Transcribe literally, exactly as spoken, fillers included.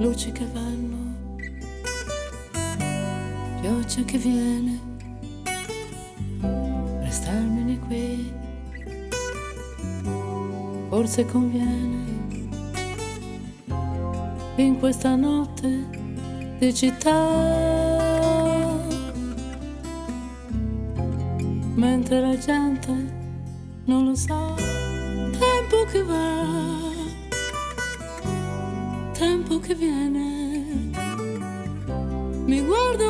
luci che vanno, pioggia che viene, restarmene qui, forse conviene, in questa notte di città, mentre la gente non lo sa, tempo che va, tempo che viene, mi guardo